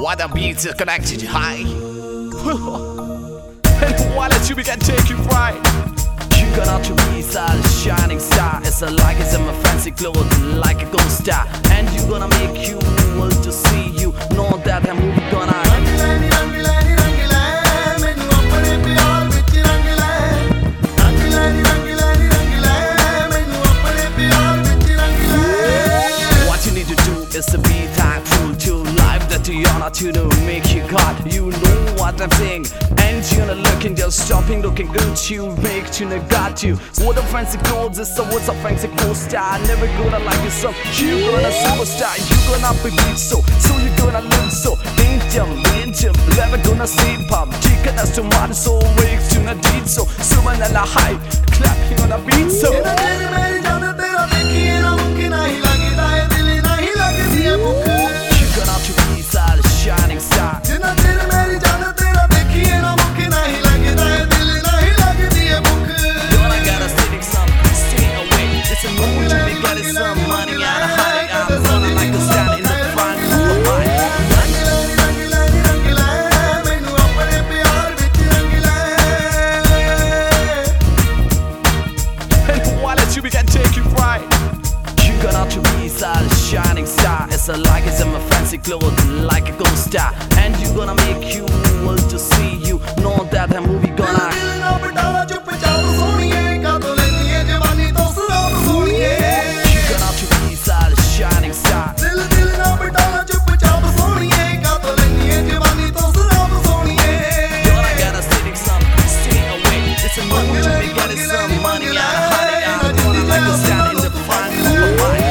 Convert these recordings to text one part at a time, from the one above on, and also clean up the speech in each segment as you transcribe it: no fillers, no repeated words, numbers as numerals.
Why the beats are connected high. And why let you begin take you right. You gonna to be a shining star. It's a like it's in my fancy clothes like a gold star. And you gonna make you want to see you. Know that I'm movie gonna it's to be thankful to life that you are not to make you God. You know what I'm saying, and you're not looking, just stopping, looking good. You make to got you. What a fancy clothes is so what's a fancy co-star. Never gonna like yourself, you gonna superstar. You gonna be beat so you gonna live so. Angel, never gonna see pop. Chicken as to mad so wakes to not deed so. Suman a la high, clapping on a beat so. Shining star. Shining star, it's a like it's in my fancy clothes like a gold star. And you gonna make you want to see you. Know that that movie gonna shining star. Gonna get a sitting some, stay away. It's a mood to be getting some money out of honey. I'm gonna like a stand in the front of my mind.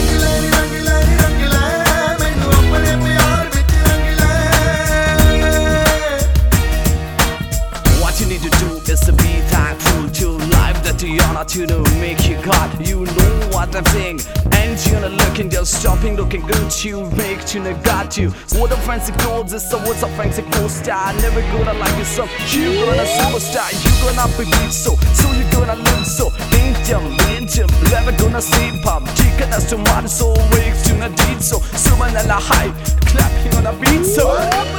To make you God, you know what I'm saying, and you're not looking, just stopping, looking good. You make to got you. What a fancy clothes is so what's a fancy co-star. Never gonna like yourself, you gonna superstar. You gonna be beat so you gonna live so. Angel, never gonna see pop. Chicken as to mad so wakes to not deed so. Suman a la high, clapping on a beat so.